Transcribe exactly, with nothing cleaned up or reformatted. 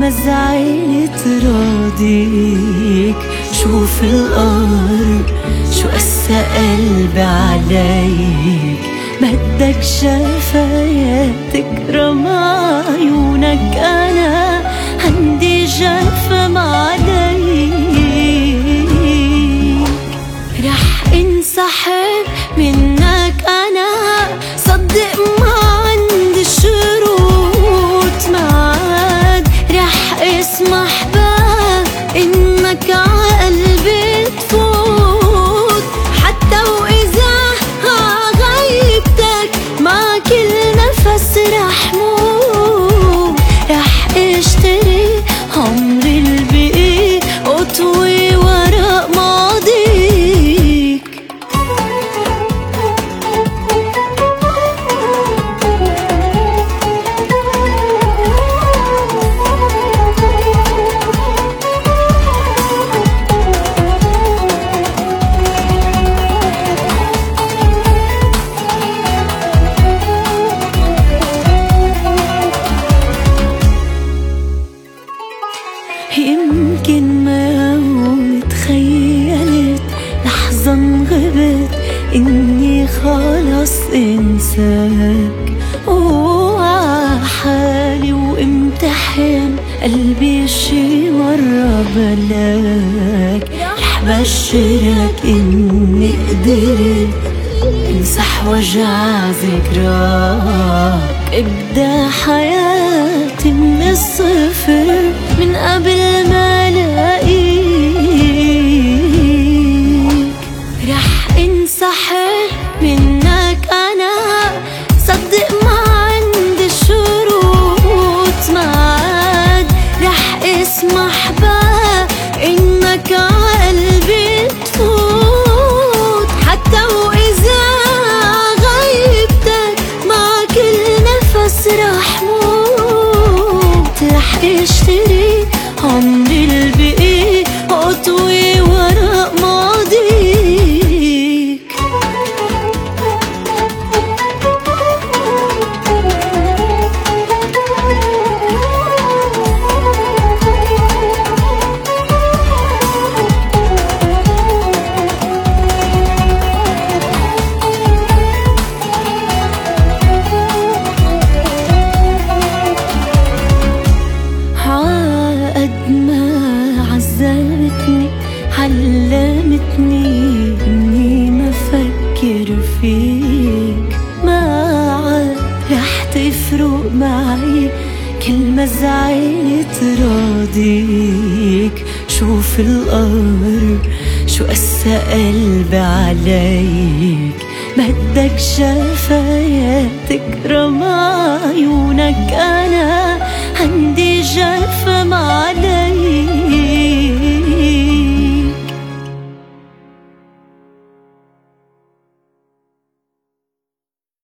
كلمة زعلت تراضيك. شوف القمر شو قسى قلبي عليك، بدك شفاياتك رمى عيونك، أنا عندي جفم عليك. رح انسحب منك أنا، صدق ما عندي شروط، ما عاد رح اسمح بقى إنك عقلبي تفوت. حتى وإذا عغيبتك ما كل نفس رح موت، رح اشتري عمري البقي أطوي ورق ماضيك. يمكن ما تخيلت لحظة انغبت إني خلاص انساك، وعحالي وامتحن قلبي شي مرة بلاك. رح بشرك إني قدرت امسح وجع ذكراك، ابدأ حياتي من الصفر من قبل ما الاقيك. رح انسحب منك انا، صدق ما عندي شروط، ما عاد رح اسمح بقى انك عقلبي تفوت. حتى واذا غيبتك ما كل نفس رح موت، رح اشتري عمري البقي أطوي ورق ماضيك. عذبتني علمتني إني ما فكر فيك، ما عاد رح تفرق معي كلمة زعلت راضيك. شوف القمر شو قسى قلبي عليك، بدك شفاياتك